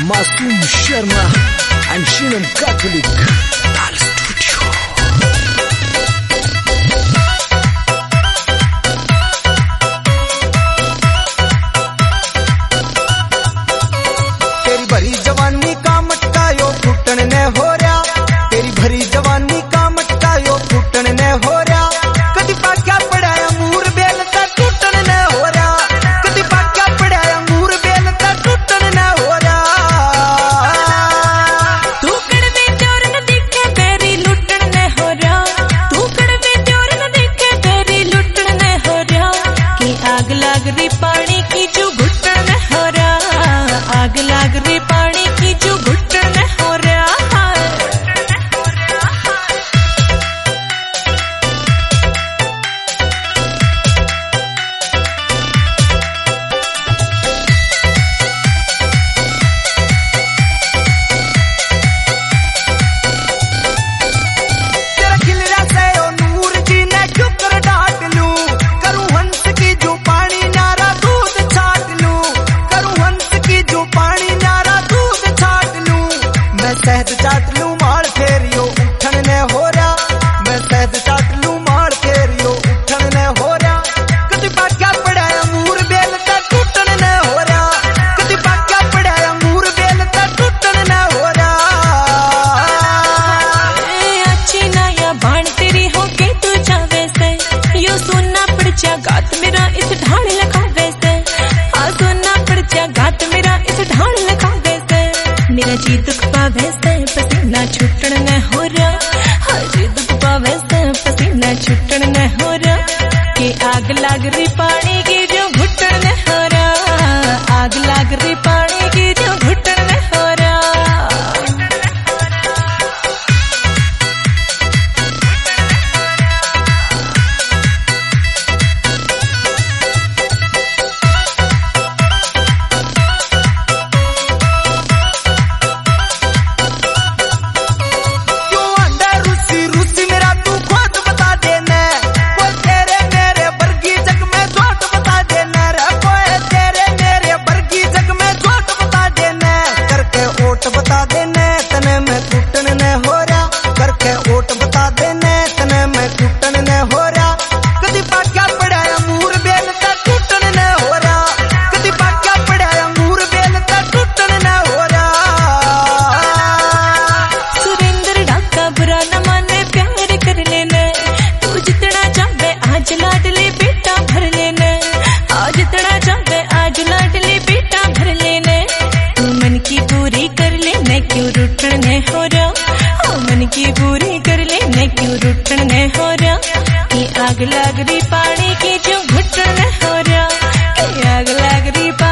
Masum Sharma and Shinam Catholic Al Studio. तेरी भरी जवानी का मटका यो फूटन ने हो रहा, तेरी भरी जवानी का मटका यो फूटन ने हो रहा। कदी पाक्या पड़ा अंगूर बेल का टूटन ने हो रहा, कदी पाक्या पड़ा अंगूर बेल का टूटन ने हो रहा। तू कड़वे चोर न दिखे तेरी लुटन ने हो रहा, तू कड़वे चोर न दिखे तेरी लुटन ने हो रहा। कि आग लाग रही पानी की जो घुटन ने हो रहा, आग लाग रही पानी की जो घुटन ने हो रहा। शहद चाट लूं माल फेरियो उठन ने हो रहा, मैं शहद चाट लूं माल फेरियो उठन ने हो रहा। कदी पाक्या पड़ा अंगूर बेल का टूटन ने हो रहा, कदी पाक्या पड़ा अंगूर बेल का टूटन ने हो रहा। अच्छी ना या बाण तेरी हो के तू जावे से, यो सुनना पड़ जा गात मेरा इस ढाल लगावे से। आ सुनना पड़ जा गात मेरा इस ढाल लगावे से। मेरा जी दुख पावे से पसीना छुटन न हो रहा, हर जी दुख पावे से पसीना छुटन न हो रहा। कि आग लाग रही पानी की जो घुटन न हो रहा, आग लाग रही पानी की जो घुटन न हो रहा। बता देने तने मैं टूटन ने हो रहा, करके ओट बता देने तने मैं टूटन ने हो रहा। कदी पाक्या पड़ा अंगूर बेल का टूटन ने हो रहा, कदी पाक्या पड़ा अंगूर बेल का टूटन ने हो रहा। सुरेंद्र डाका बुरा न माने प्यार कर लेने, तू जितना चाहे आज लाडले बेटा भर लेने। आज जितना चाहे आज लाडले बेटा भर लेने। तू मन की पूरी कर लेने क्यों रुठन ने हो रहा, मन की पूरी कर लेने क्यों रुठन ने हो रहा। कि आग लाग रही पानी की जो घुटन ने हो रहा, कि आग लाग रही